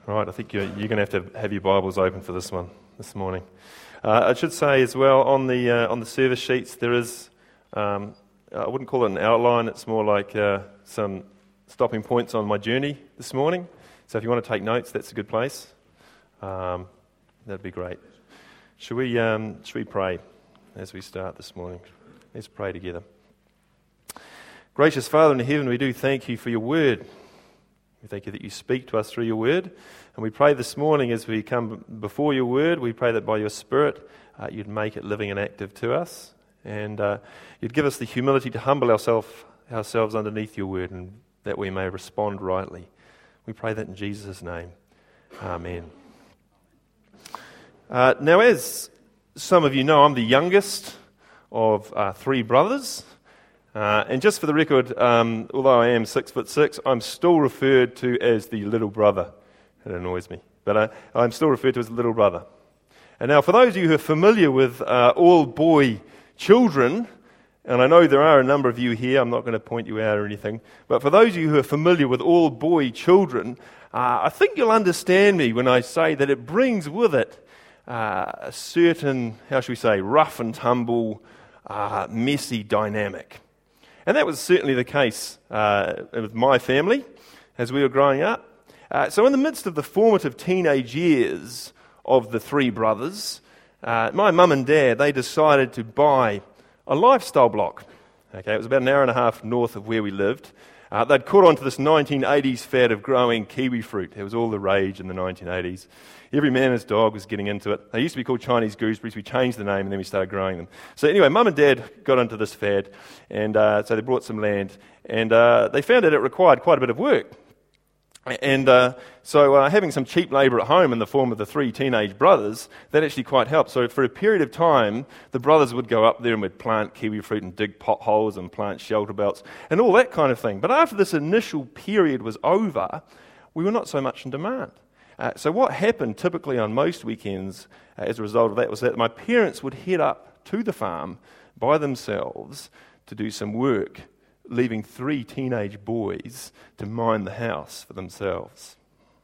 Right, I think you're going to have your Bibles open for this one this morning. I should say as well on the service sheets there is I wouldn't call it an outline. It's more like some stopping points on my journey this morning. So if you want to take notes, that's a good place. That'd be great. Should we pray as we start this morning? Let's pray together. Gracious Father in heaven, we do thank you for your word. We thank you that you speak to us through your word. And we pray this morning as we come before your word, we pray that by your Spirit you'd make it living and active to us. And you'd give us the humility to humble ourselves underneath your word and that we may respond rightly. We pray that in Jesus' name. Amen. Now, as some of you know, I'm the youngest of three brothers. And just for the record, although I am 6'6", I'm still referred to as the little brother. It annoys me, but I'm still referred to as the little brother. And now, for those of you who are familiar with all-boy children, and I know there are a number of you here, I'm not going to point you out or anything, but for those of you who are familiar with all-boy children, I think you'll understand me when I say that it brings with it a certain, how should we say, rough and tumble, messy dynamic. And that was certainly the case with my family as we were growing up. So in the midst of the formative teenage years of the three brothers, my mum and dad, they decided to buy a lifestyle block. Okay, it was about an hour and a half north of where we lived. They'd caught on to this 1980s fad of growing kiwi fruit. It was all the rage in the 1980s. Every man and his dog was getting into it. They used to be called Chinese gooseberries. We changed the name and then we started growing them. So anyway, Mum and Dad got into this fad, and so they bought some land, and they found that it required quite a bit of work. And so having some cheap labour at home in the form of the three teenage brothers, that actually quite helped. So for a period of time, the brothers would go up there and would plant kiwi fruit and dig potholes and plant shelter belts and all that kind of thing. But after this initial period was over, we were not so much in demand. So what happened typically on most weekends as a result of that was that my parents would head up to the farm by themselves to do some work, leaving three teenage boys to mind the house for themselves.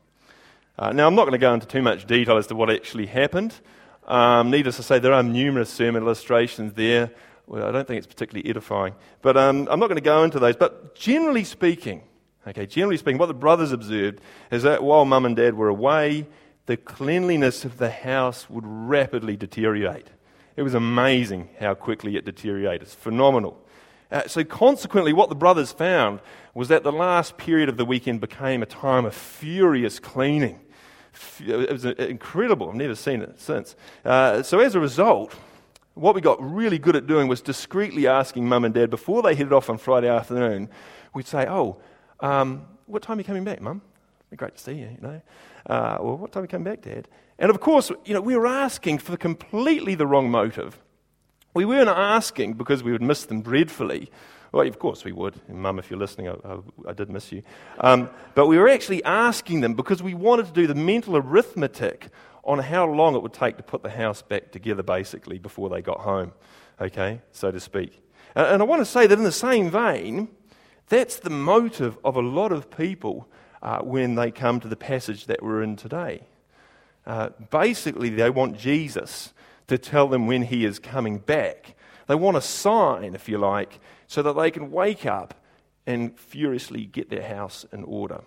Now, I'm not going to go into too much detail as to what actually happened. Needless to say, there are numerous sermon illustrations there. Well, I don't think it's particularly edifying. But I'm not going to go into those. But generally speaking, what the brothers observed is that while Mum and Dad were away, the cleanliness of the house would rapidly deteriorate. It was amazing how quickly it deteriorated. It's phenomenal. So consequently, what the brothers found was that the last period of the weekend became a time of furious cleaning. It was incredible. I've never seen it since. So as a result, what we got really good at doing was discreetly asking Mum and Dad before they headed off on Friday afternoon. We'd say, what time are you coming back, Mum? It'd be great to see you, well, what time are you coming back, Dad? And of course, we were asking for completely the wrong motive. We weren't asking because we would miss them dreadfully. Well, of course we would. And Mum, if you're listening, I did miss you. But we were actually asking them because we wanted to do the mental arithmetic on how long it would take to put the house back together, basically, before they got home, okay, so to speak. And I want to say that in the same vein, that's the motive of a lot of people when they come to the passage that we're in today. Basically, they want Jesus to tell them when he is coming back. They want a sign, if you like, so that they can wake up and furiously get their house in order,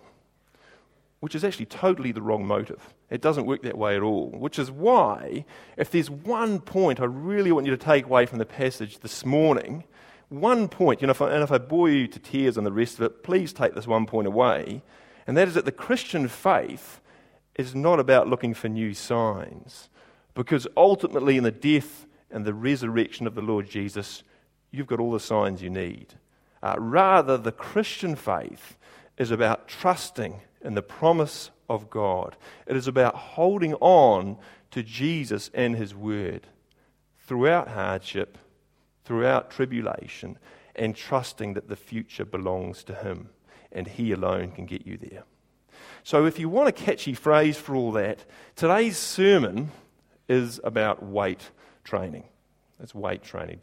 which is actually totally the wrong motive. It doesn't work that way at all, which is why, if there's one point I really want you to take away from the passage this morning, one point, if I bore you to tears and the rest of it, please take this one point away, and that is that the Christian faith is not about looking for new signs, because ultimately in the death and the resurrection of the Lord Jesus, you've got all the signs you need. Rather, the Christian faith is about trusting in the promise of God. It is about holding on to Jesus and his word throughout hardship, throughout tribulation, and trusting that the future belongs to him and he alone can get you there. So if you want a catchy phrase for all that, today's sermon is about weight training. It's weight training.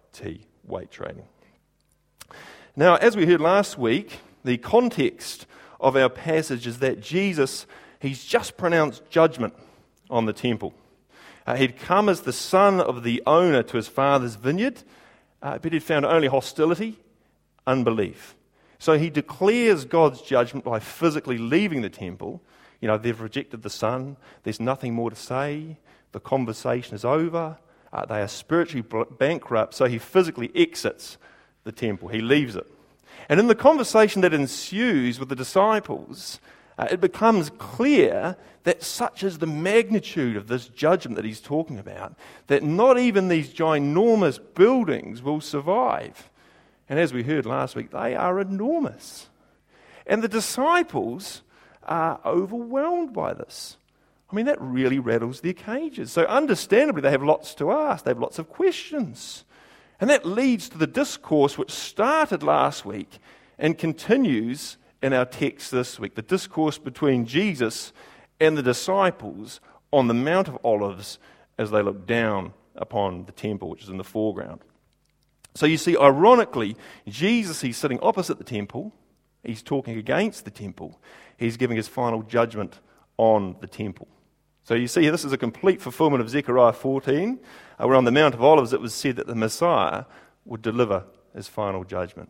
W-A-I-T, weight training. Now, as we heard last week, the context of our passage is that Jesus, he's just pronounced judgment on the temple. He'd come as the son of the owner to his father's vineyard, but he'd found only hostility, unbelief. So he declares God's judgment by physically leaving the temple. They've rejected the Son. There's nothing more to say. The conversation is over. They are spiritually bankrupt. So he physically exits the temple. He leaves it. And in the conversation that ensues with the disciples, it becomes clear that such is the magnitude of this judgment that he's talking about, that not even these ginormous buildings will survive. And as we heard last week, they are enormous. And the disciples are overwhelmed by this. That really rattles their cages. So understandably, they have lots to ask. They have lots of questions. And that leads to the discourse which started last week and continues in our text this week. The discourse between Jesus and the disciples on the Mount of Olives as they look down upon the temple, which is in the foreground. So you see, ironically, Jesus, he's sitting opposite the temple. He's talking against the temple. He's giving his final judgment on the temple. So you see, this is a complete fulfillment of Zechariah 14, where on the Mount of Olives it was said that the Messiah would deliver his final judgment.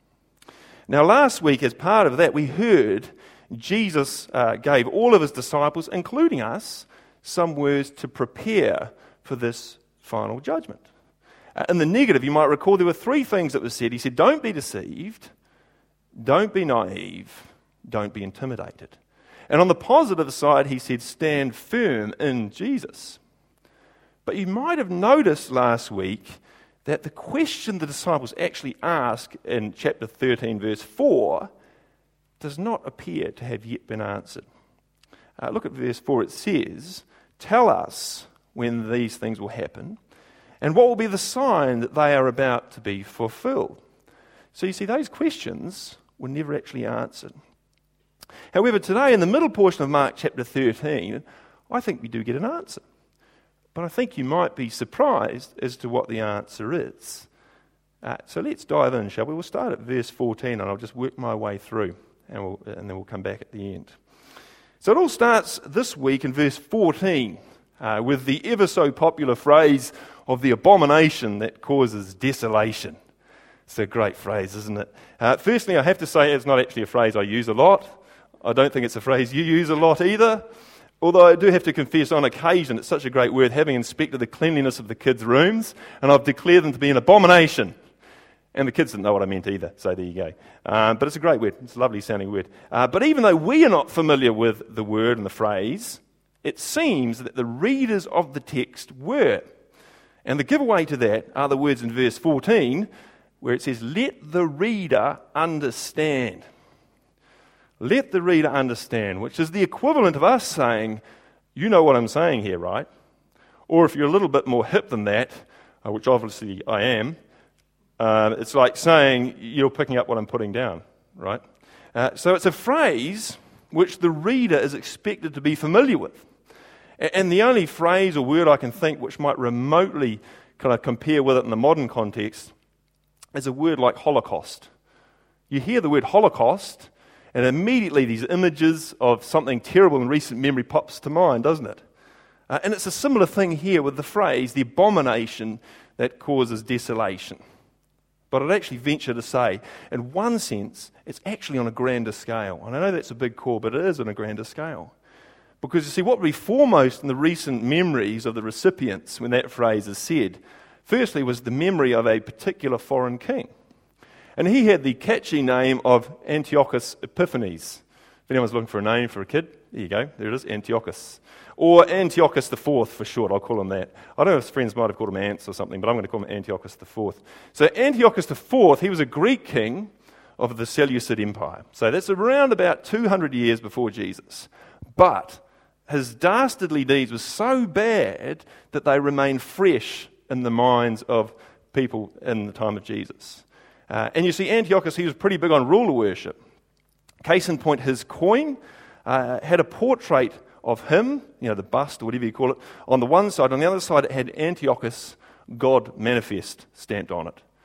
Now last week, as part of that, we heard Jesus gave all of his disciples, including us, some words to prepare for this final judgment. In the negative, you might recall there were three things that were said. He said, don't be deceived, don't be naive, don't be intimidated. And on the positive side, he said, stand firm in Jesus. But you might have noticed last week that the question the disciples actually ask in chapter 13, verse 4, does not appear to have yet been answered. Look at verse 4. It says, tell us when these things will happen, and what will be the sign that they are about to be fulfilled. So you see, those questions were never actually answered. However, today in the middle portion of Mark chapter 13, I think we do get an answer. But I think you might be surprised as to what the answer is. So let's dive in, shall we? We'll start at verse 14 and I'll just work my way through and then we'll come back at the end. So it all starts this week in verse 14 with the ever so popular phrase of the abomination that causes desolation. It's a great phrase, isn't it? Firstly, I have to say it's not actually a phrase I use a lot. I don't think it's a phrase you use a lot either. Although I do have to confess, on occasion, it's such a great word, having inspected the cleanliness of the kids' rooms, and I've declared them to be an abomination. And the kids didn't know what I meant either, so there you go. But it's a great word. It's a lovely sounding word. But even though we are not familiar with the word and the phrase, it seems that the readers of the text were. And the giveaway to that are the words in verse 14, where it says, let the reader understand. Let the reader understand, which is the equivalent of us saying, you know what I'm saying here, right? Or if you're a little bit more hip than that, which obviously I am, it's like saying you're picking up what I'm putting down, right? So it's a phrase which the reader is expected to be familiar with. And the only phrase or word I can think which might remotely kind of compare with it in the modern context is a word like Holocaust. You hear the word Holocaust, and immediately these images of something terrible in recent memory pops to mind, doesn't it? And it's a similar thing here with the phrase, the abomination that causes desolation. But I'd actually venture to say, in one sense, it's actually on a grander scale. And I know that's a big call, but it is on a grander scale. Because you see, what would be foremost in the recent memories of the recipients when that phrase is said, firstly was the memory of a particular foreign king. And he had the catchy name of Antiochus Epiphanes. If anyone's looking for a name for a kid, there you go, there it is, Antiochus. Or Antiochus IV for short, I'll call him that. I don't know if his friends might have called him Ants or something, but I'm going to call him Antiochus IV. So Antiochus IV, he was a Greek king of the Seleucid Empire. So that's around about 200 years before Jesus. But his dastardly deeds were so bad that they remain fresh in the minds of people in the time of Jesus. And you see, Antiochus, he was pretty big on ruler worship. Case in point, his coin had a portrait of him, the bust or whatever you call it, on the one side. On the other side, it had Antiochus, God manifest, stamped on it.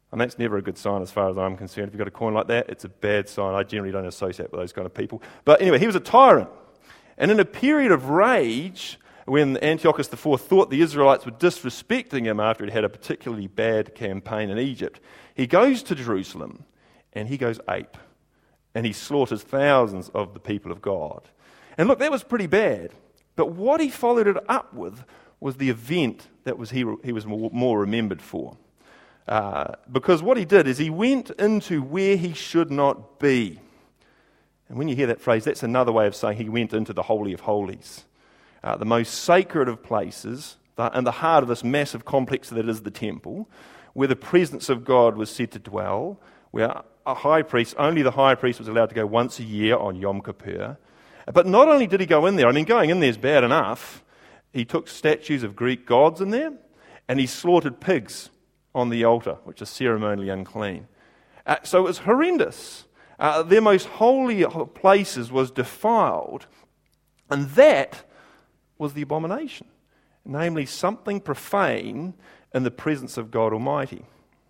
And that's never a good sign as far as I'm concerned. If you've got a coin like that, it's a bad sign. I generally don't associate with those kind of people. But anyway, he was a tyrant. And in a period of rage, when Antiochus IV thought the Israelites were disrespecting him after he'd had a particularly bad campaign in Egypt, he goes to Jerusalem and he goes ape. And he slaughters thousands of the people of God. And look, that was pretty bad. But what he followed it up with was the event that he was more remembered for. Because what he did is he went into where he should not be. And when you hear that phrase, that's another way of saying he went into the Holy of Holies. The most sacred of places, in the heart of this massive complex that is the temple, where the presence of God was said to dwell, where only the high priest was allowed to go once a year on Yom Kippur. But not only did he go in there, going in there is bad enough, he took statues of Greek gods in there, and he slaughtered pigs on the altar, which is ceremonially unclean. So it was horrendous. Their most holy places was defiled, and that was the abomination, namely something profane in the presence of God Almighty.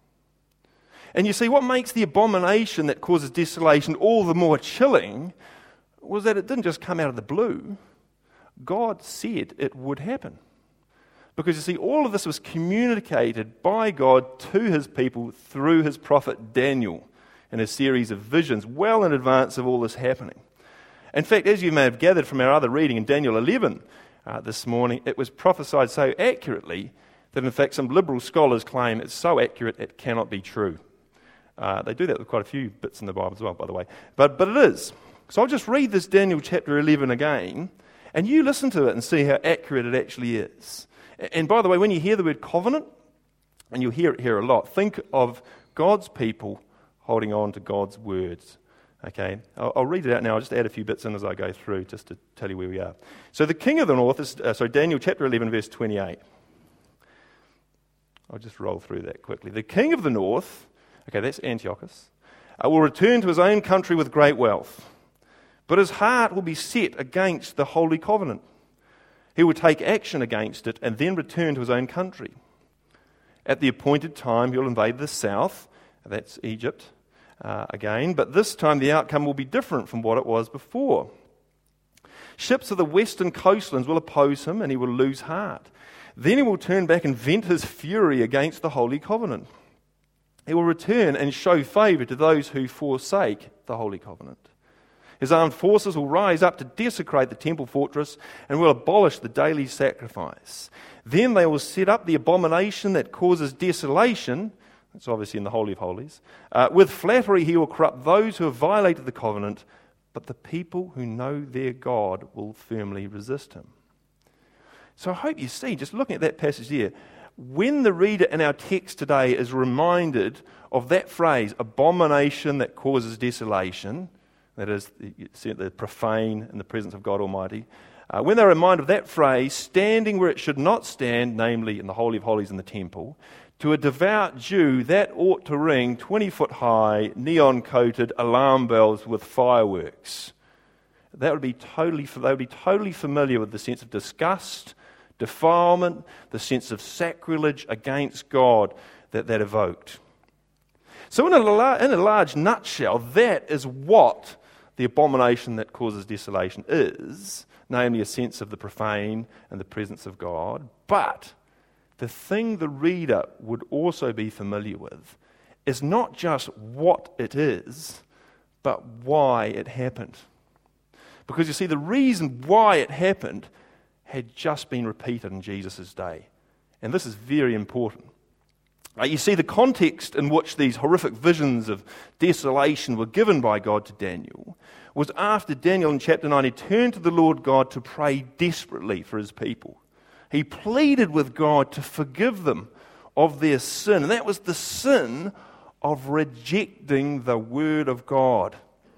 And you see, what makes the abomination that causes desolation all the more chilling was that it didn't just come out of the blue. God said it would happen. Because you see, all of this was communicated by God to his people through his prophet Daniel in a series of visions well in advance of all this happening. In fact, as you may have gathered from our other reading in Daniel 11 this morning, it was prophesied so accurately that in fact some liberal scholars claim it's so accurate it cannot be true. They do that with quite a few bits in the Bible as well, by the way. But it is. So I'll just read this Daniel chapter 11 again, and you listen to it and see how accurate it actually is. And by the way, when you hear the word covenant, and you'll hear it here a lot, think of God's people holding on to God's words. Okay, I'll read it out now. I'll just add a few bits in as I go through, just to tell you where we are. So the king of the north is, Daniel chapter 11, verse 28. I'll just roll through that quickly. The king of the north, okay, that's Antiochus, will return to his own country with great wealth, but his heart will be set against the holy covenant. He will take action against it and then return to his own country. At the appointed time, he'll invade the south, that's Egypt, again, but this time the outcome will be different from what it was before. Ships of the western coastlands will oppose him and he will lose heart. Then he will turn back and vent his fury against the holy covenant. He will return and show favour to those who forsake the holy covenant. His armed forces will rise up to desecrate the temple fortress and will abolish the daily sacrifice. Then they will set up the abomination that causes desolation. That's obviously in the Holy of Holies. With flattery he will corrupt those who have violated the covenant, but the people who know their God will firmly resist him. So I hope you see, just looking at that passage there, when the reader in our text today is reminded of that phrase, abomination that causes desolation, that is, the profane in the presence of God Almighty, when they're reminded of that phrase, standing where it should not stand, namely in the Holy of Holies in the temple, to a devout Jew, that ought to ring 20-foot-high, neon-coated alarm bells with fireworks. They would be totally familiar with the sense of disgust, defilement, the sense of sacrilege against God that evoked. So in a large nutshell, that is what the abomination that causes desolation is, namely a sense of the profane and the presence of God. But the thing the reader would also be familiar with is not just what it is, but why it happened. Because you see, the reason why it happened had just been repeated in Jesus' day. And this is very important. You see, the context in which these horrific visions of desolation were given by God to Daniel was after Daniel in chapter 9 had turned to the Lord God to pray desperately for his people. He pleaded with God to forgive them of their sin, and that was the sin of rejecting the Word of God.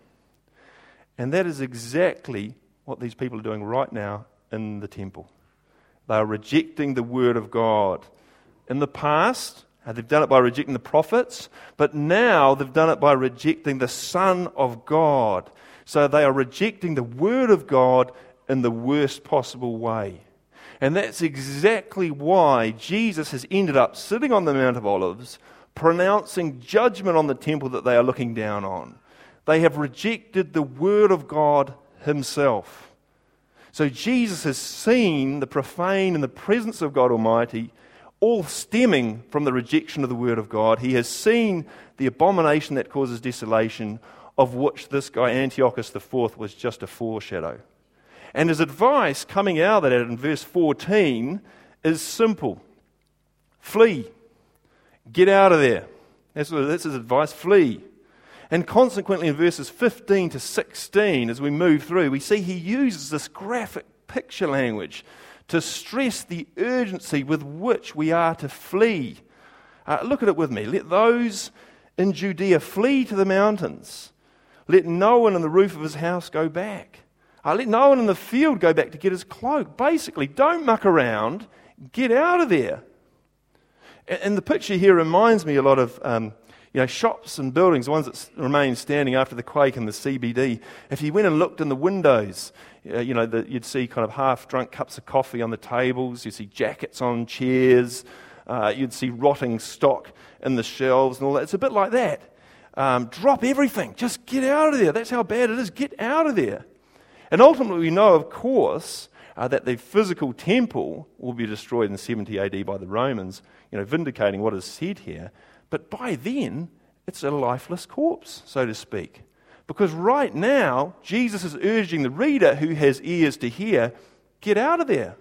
And that is exactly what these people are doing right now in the temple. They are rejecting the Word of God. In the past, they've done it by rejecting the prophets, but now they've done it by rejecting the Son of God. So they are rejecting the Word of God in the worst possible way. And that's exactly why Jesus has ended up sitting on the Mount of Olives, pronouncing judgment on the temple that they are looking down on. They have rejected the Word of God Himself. So Jesus has seen the profane in the presence of God Almighty, all stemming from the rejection of the Word of God. He has seen the abomination that causes desolation, of which this guy Antiochus IV was just a foreshadow. And his advice coming out of that in verse 14 is simple. Flee. Get out of there. That's his advice. Flee. And consequently in verses 15 to 16, as we move through, we see he uses this graphic picture language to stress the urgency with which we are to flee. Look at it with me. Let those in Judea flee to the mountains. Let no one in the roof of his house go back. Let no one in the field go back to get his cloak. Basically, don't muck around. Get out of there. And the picture here reminds me a lot of shops and buildings, the ones that remain standing after the quake in the CBD. If you went and looked in the windows, you'd see kind of half-drunk cups of coffee on the tables. You'd see jackets on chairs. You'd see rotting stock in the shelves and all that. It's a bit like that. Drop everything. Just get out of there. That's how bad it is. Get out of there. And ultimately, we know, of course, that the physical temple will be destroyed in 70 AD by the Romans, vindicating what is said here. But by then, it's a lifeless corpse, so to speak. Because right now, Jesus is urging the reader who has ears to hear, get out of there.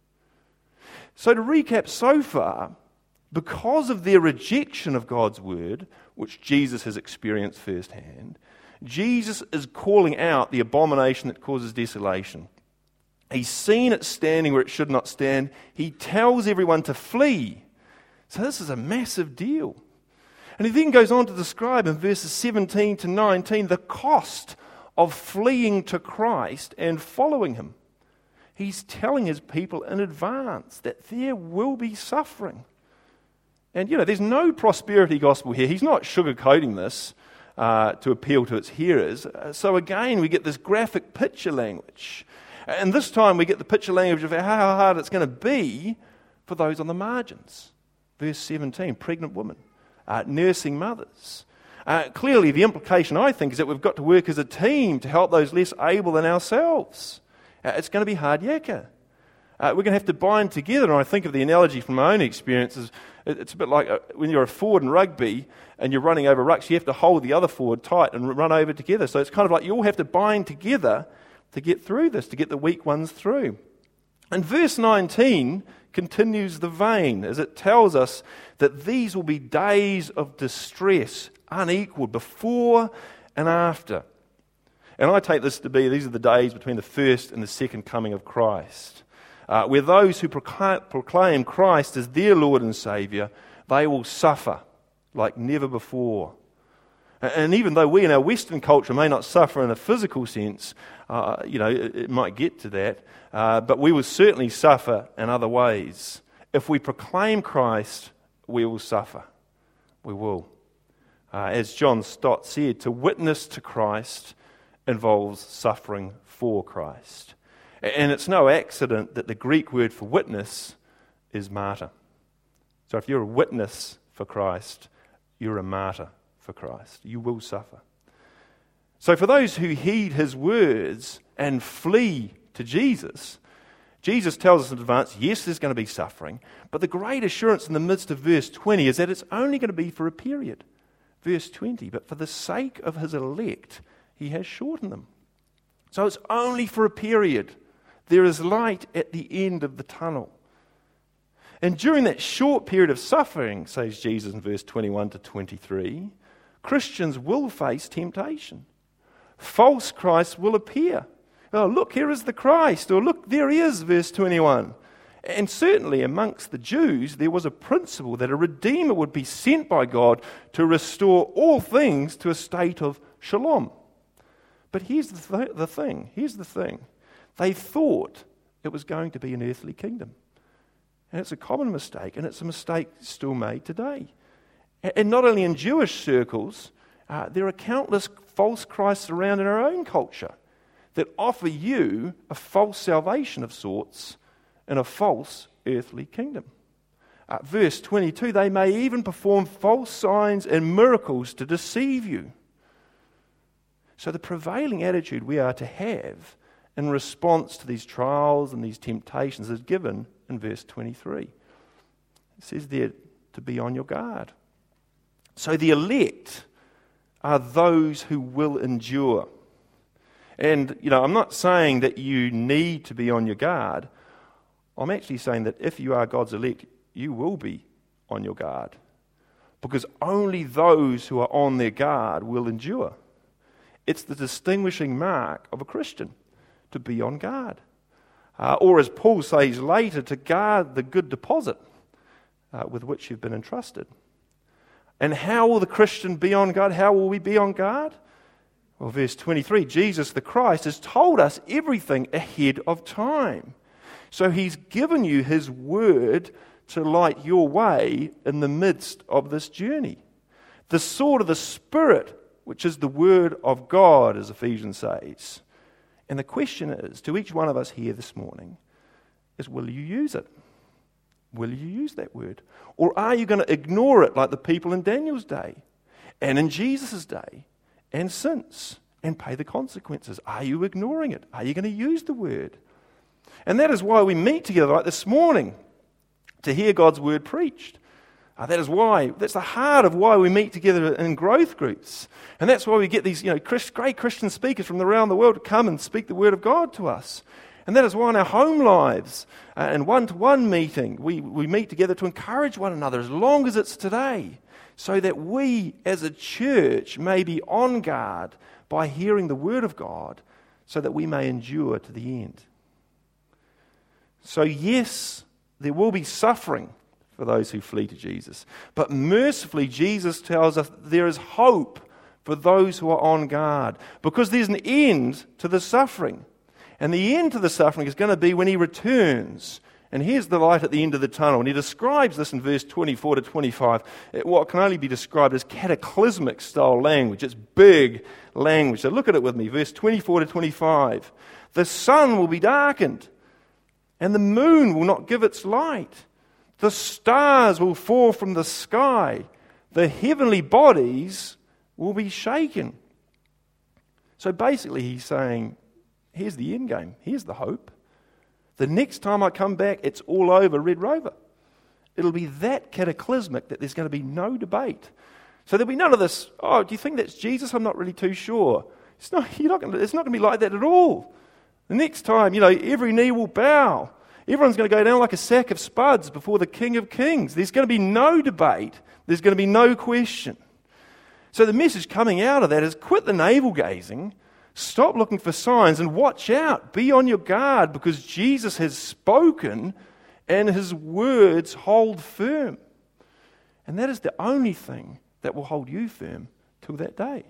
So to recap so far, because of their rejection of God's word, which Jesus has experienced firsthand, Jesus is calling out the abomination that causes desolation. He's seen it standing where it should not stand. He tells everyone to flee. So this is a massive deal. And he then goes on to describe in verses 17 to 19 the cost of fleeing to Christ and following him. He's telling his people in advance that there will be suffering. And, there's no prosperity gospel here. He's not sugarcoating this to appeal to its hearers. So again, we get this graphic picture language. And this time we get the picture language of how hard it's going to be for those on the margins. Verse 17, pregnant women, nursing mothers. Clearly, the implication, I think, is that we've got to work as a team to help those less able than ourselves. It's going to be hard yakka. We're going to have to bind together. And I think of the analogy from my own experiences. It's a bit like when you're a forward in rugby and you're running over rucks, you have to hold the other forward tight and run over together. So it's kind of like you all have to bind together to get through this, to get the weak ones through. And verse 19 continues the vein as it tells us that these will be days of distress, unequaled, before and after. And I take this to be, these are the days between the first and the second coming of Christ, where those who proclaim Christ as their Lord and Saviour, they will suffer like never before. And even though we in our Western culture may not suffer in a physical sense, it might get to that, but we will certainly suffer in other ways. If we proclaim Christ, we will suffer. We will. As John Stott said, to witness to Christ involves suffering for Christ. And it's no accident that the Greek word for witness is martyr. So if you're a witness for Christ, you're a martyr for Christ. You will suffer. So for those who heed his words and flee to Jesus, Jesus tells us in advance, yes, there's going to be suffering, but the great assurance in the midst of verse 20 is that it's only going to be for a period. Verse 20, but for the sake of his elect, he has shortened them. So it's only for a period. There is light at the end of the tunnel. And during that short period of suffering, says Jesus in verse 21 to 23, Christians will face temptation. False Christs will appear. Oh, look, here is the Christ. Or look, there he is, verse 21. And certainly amongst the Jews, there was a principle that a Redeemer would be sent by God to restore all things to a state of shalom. But here's the thing. Here's the thing. They thought it was going to be an earthly kingdom. And it's a common mistake, and it's a mistake still made today. And not only in Jewish circles, there are countless false Christs around in our own culture that offer you a false salvation of sorts in a false earthly kingdom. Verse 22, they may even perform false signs and miracles to deceive you. So the prevailing attitude we are to have in response to these trials and these temptations is given in verse 23. It says there to be on your guard. So the elect are those who will endure. And, I'm not saying that you need to be on your guard. I'm actually saying that if you are God's elect, you will be on your guard. Because only those who are on their guard will endure. It's the distinguishing mark of a Christian to be on guard. Or as Paul says later, to guard the good deposit with which you've been entrusted. And how will the Christian be on guard? How will we be on guard? Well, verse 23, Jesus the Christ has told us everything ahead of time. So he's given you his word to light your way in the midst of this journey. The sword of the Spirit, which is the word of God, as Ephesians says. And the question is, to each one of us here this morning, is will you use it? Will you use that word? Or are you going to ignore it like the people in Daniel's day and in Jesus' day and since and pay the consequences? Are you ignoring it? Are you going to use the word? And that is why we meet together like this morning, to hear God's word preached. That's the heart of why we meet together in growth groups. And that's why we get these great Christian speakers from around the world to come and speak the word of God to us. And that is why in our home lives and one-to-one meeting, we meet together to encourage one another as long as it's today, so that we as a church may be on guard by hearing the word of God, so that we may endure to the end. So yes, there will be suffering for those who flee to Jesus. But mercifully, Jesus tells us there is hope for those who are on guard, because there's an end to the suffering. And the end to the suffering is going to be when he returns. And here's the light at the end of the tunnel. And he describes this in verse 24 to 25, what can only be described as cataclysmic style language. It's big language. So look at it with me, verse 24 to 25. The sun will be darkened, and the moon will not give its light. The stars will fall from the sky. The heavenly bodies will be shaken. So basically he's saying, here's the end game. Here's the hope. The next time I come back, it's all over Red Rover. It'll be that cataclysmic that there's going to be no debate. So there'll be none of this, do you think that's Jesus? I'm not really too sure. It's not going to be like that at all. The next time, every knee will bow. Everyone's going to go down like a sack of spuds before the King of Kings. There's going to be no debate. There's going to be no question. So the message coming out of that is quit the navel-gazing, stop looking for signs, and watch out. Be on your guard, because Jesus has spoken and his words hold firm. And that is the only thing that will hold you firm till that day.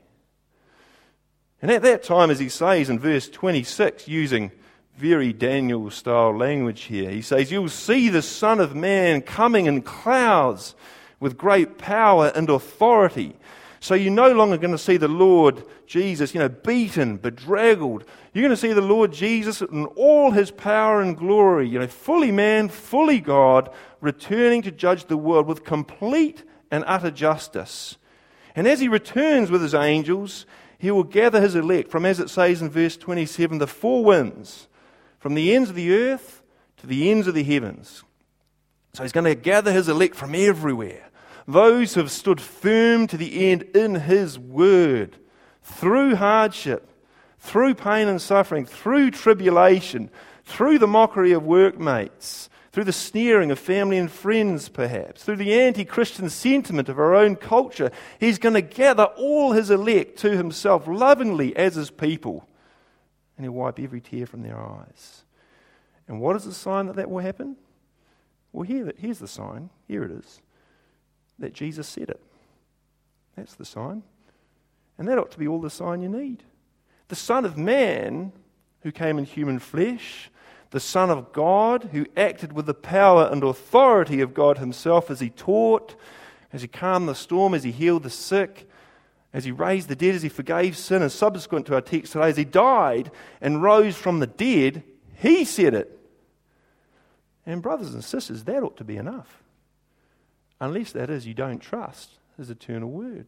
And at that time, as he says in verse 26, using very Daniel-style language here, he says, you'll see the Son of Man coming in clouds with great power and authority. So you're no longer going to see the Lord Jesus, beaten, bedraggled. You're going to see the Lord Jesus in all his power and glory, fully man, fully God, returning to judge the world with complete and utter justice. And as he returns with his angels, he will gather his elect from, as it says in verse 27, the four winds, from the ends of the earth to the ends of the heavens. So he's going to gather his elect from everywhere. Those who have stood firm to the end in his word, through hardship, through pain and suffering, through tribulation, through the mockery of workmates, through the sneering of family and friends perhaps, through the anti-Christian sentiment of our own culture. He's going to gather all his elect to himself lovingly as his people, and he'll wipe every tear from their eyes. And what is the sign that will happen? Well, here's the sign. Here it is. That Jesus said it. That's the sign. And that ought to be all the sign you need. The Son of Man, who came in human flesh, the Son of God, who acted with the power and authority of God himself as he taught, as he calmed the storm, as he healed the sick, as he raised the dead, as he forgave sin, and subsequent to our text today, as he died and rose from the dead, he said it. And brothers and sisters, that ought to be enough. unless that is you don't trust his eternal word.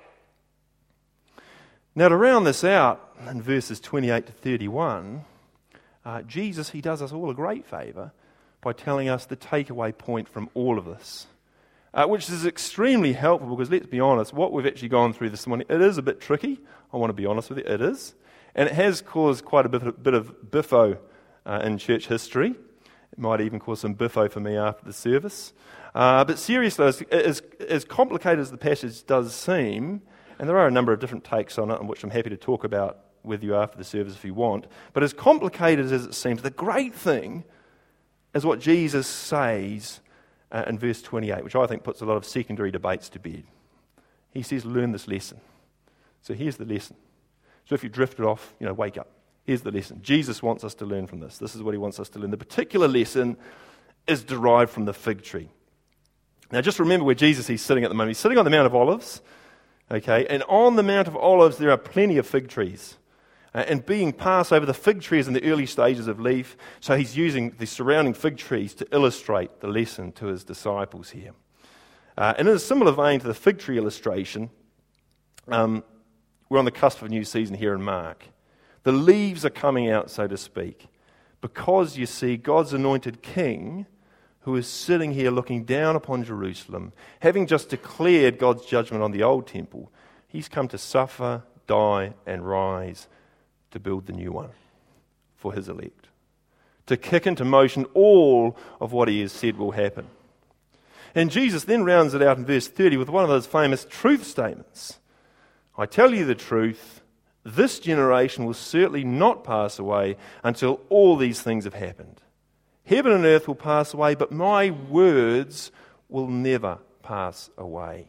Now, to round this out, in verses 28 to 31, Jesus, he does us all a great favour by telling us the takeaway point from all of this, which is extremely helpful because, let's be honest, what we've actually gone through this morning, it is a bit tricky. I want to be honest with you, it is. And it has caused quite a bit of biffo in church history. It might even cause some biffo for me after the service. But seriously, as complicated as the passage does seem, and there are a number of different takes on it, which I'm happy to talk about with you after the service if you want, but as complicated as it seems, the great thing is what Jesus says in verse 28, which I think puts a lot of secondary debates to bed. He says, learn this lesson. So here's the lesson. So if you drifted off, wake up. Here's the lesson. Jesus wants us to learn from this. This is what he wants us to learn. The particular lesson is derived from the fig tree. Now just remember where Jesus is sitting at the moment. He's sitting on the Mount of Olives, okay, and on the Mount of Olives there are plenty of fig trees. And being Passover, the fig tree is in the early stages of leaf, so he's using the surrounding fig trees to illustrate the lesson to his disciples here. And in a similar vein to the fig tree illustration, we're on the cusp of a new season here in Mark. The leaves are coming out, so to speak, because you see God's anointed king, who is sitting here looking down upon Jerusalem, having just declared God's judgment on the old temple, he's come to suffer, die, and rise to build the new one for his elect, to kick into motion all of what he has said will happen. And Jesus then rounds it out in verse 30 with one of those famous truth statements. I tell you the truth, this generation will certainly not pass away until all these things have happened. Heaven and earth will pass away, but my words will never pass away.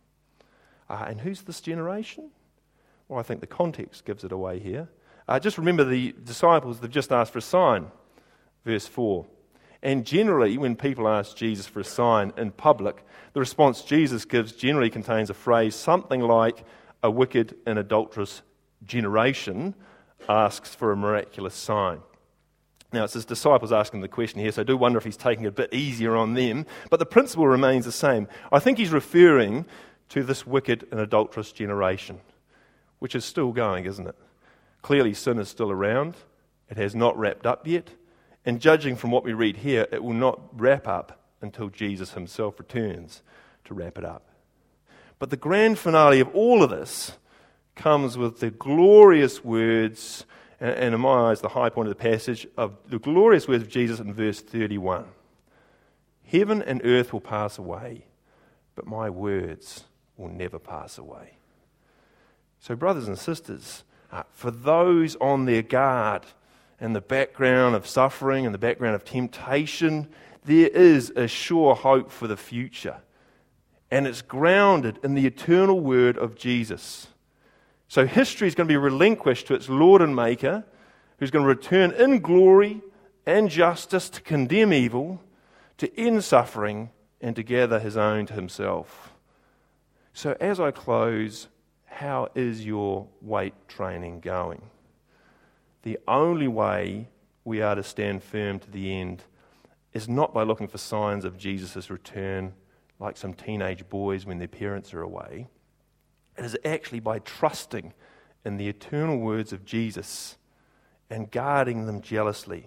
And who's this generation? Well, I think the context gives it away here. Just remember the disciples, they've just asked for a sign, verse 4. And generally, when people ask Jesus for a sign in public, the response Jesus gives generally contains a phrase, something like, a wicked and adulterous generation asks for a miraculous sign. Now, it's his disciples asking the question here, so I do wonder if he's taking it a bit easier on them, but the principle remains the same. I think he's referring to this wicked and adulterous generation, which is still going, isn't it? Clearly, sin is still around. It has not wrapped up yet. And judging from what we read here, it will not wrap up until Jesus himself returns to wrap it up. But the grand finale of all of this comes with the glorious words, and in my eyes, the high point of the passage, of the glorious words of Jesus in verse 31. Heaven and earth will pass away, but my words will never pass away. So, brothers and sisters, for those on their guard in the background of suffering and the background of temptation, there is a sure hope for the future. And it's grounded in the eternal word of Jesus. So history is going to be relinquished to its Lord and Maker, who's going to return in glory and justice to condemn evil, to end suffering, and to gather his own to himself. So as I close, how is your weight training going? The only way we are to stand firm to the end is not by looking for signs of Jesus' return, like some teenage boys when their parents are away. It is actually by trusting in the eternal words of Jesus and guarding them jealously.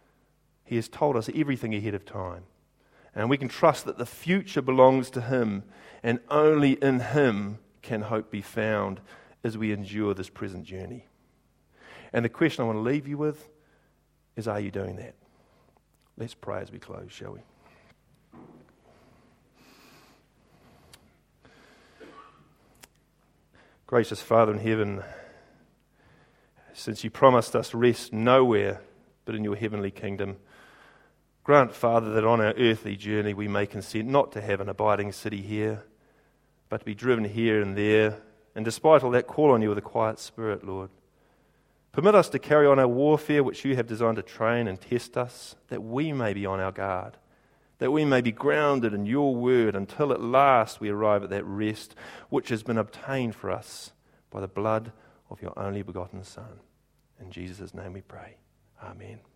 He has told us everything ahead of time. And we can trust that the future belongs to him, and only in him can hope be found as we endure this present journey. And the question I want to leave you with is, are you doing that? Let's pray as we close, shall we? Gracious Father in heaven, since you promised us rest nowhere but in your heavenly kingdom, grant, Father, that on our earthly journey we may consent not to have an abiding city here, but to be driven here and there, and despite all that, call on you with a quiet spirit, Lord. Permit us to carry on our warfare which you have designed to train and test us, that we may be on our guard, that we may be grounded in your word until at last we arrive at that rest which has been obtained for us by the blood of your only begotten Son. In Jesus' name we pray. Amen.